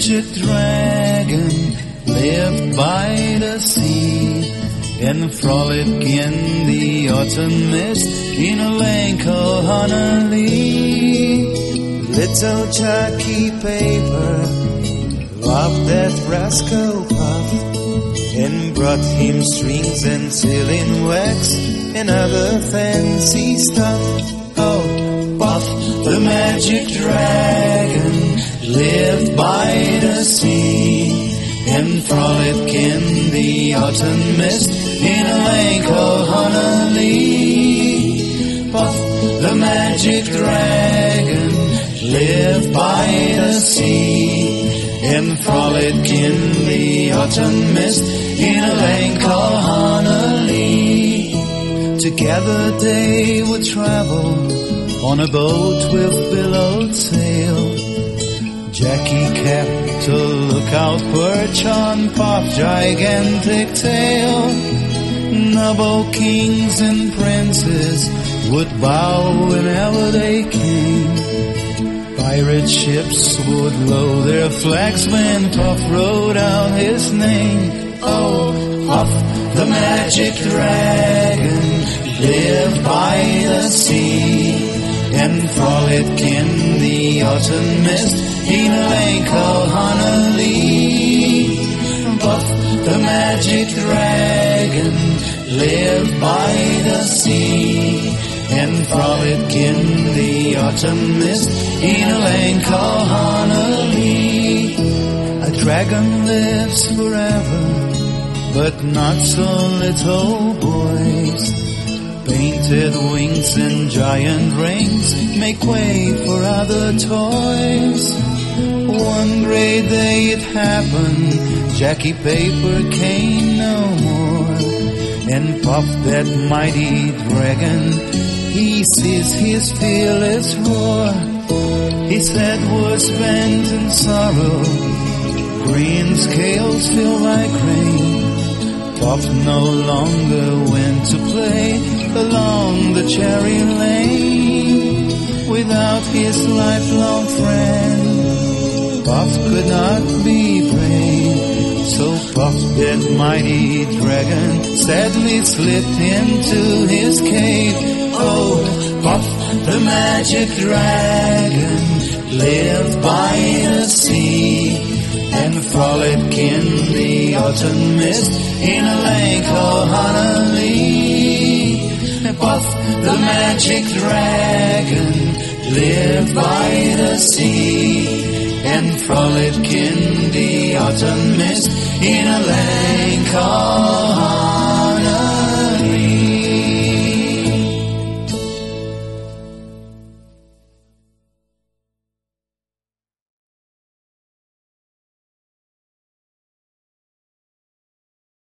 magic dragon lived by the sea and frolicked in the autumn mist in a land called Honolulu. Little Jackie Paper loved that rascal Puff and brought him strings and sealing wax and other fancy stuff. Oh, Puff, the magic dragon, lived by the sea and frolicked in the autumn mist in a land called Honolulu. Puff, the magic dragon, lived by the sea and frolicked in the autumn mist in a land called Honolulu. Together they would travel on a boat with billowed sail. Jackie kept a lookout perch on Puff's gigantic tail. Noble kings and princes would bow whenever they came. Pirate ships would lower their flags when Puff wrote out his name. Oh, Puff, the magic dragon, lived by the sea and frolicked in the autumn mist in a land called Honolulu. Puff, the magic dragon, lived by the sea and frolicked in the autumn mist in a land called Honolulu. A dragon lives forever, but not so little boys. Painted wings and giant rings make way for other toys. One great day it happened, Jackie Paper came no more, and Puff, that mighty dragon, he ceased his fearless roar. His head was bent in sorrow, green scales fell like rain. Puff no longer went to play along the cherry lane. Without his lifelong friend, Puff could not be brave. So Puff, that mighty dragon, sadly slipped into his cave. Oh, Puff, the magic dragon, lived by the sea and frolicked in the autumn mist in a land called Honolulu. Puff, the magic dragon, lived by the sea and frolicked in the autumn mist in a land called Honolulu.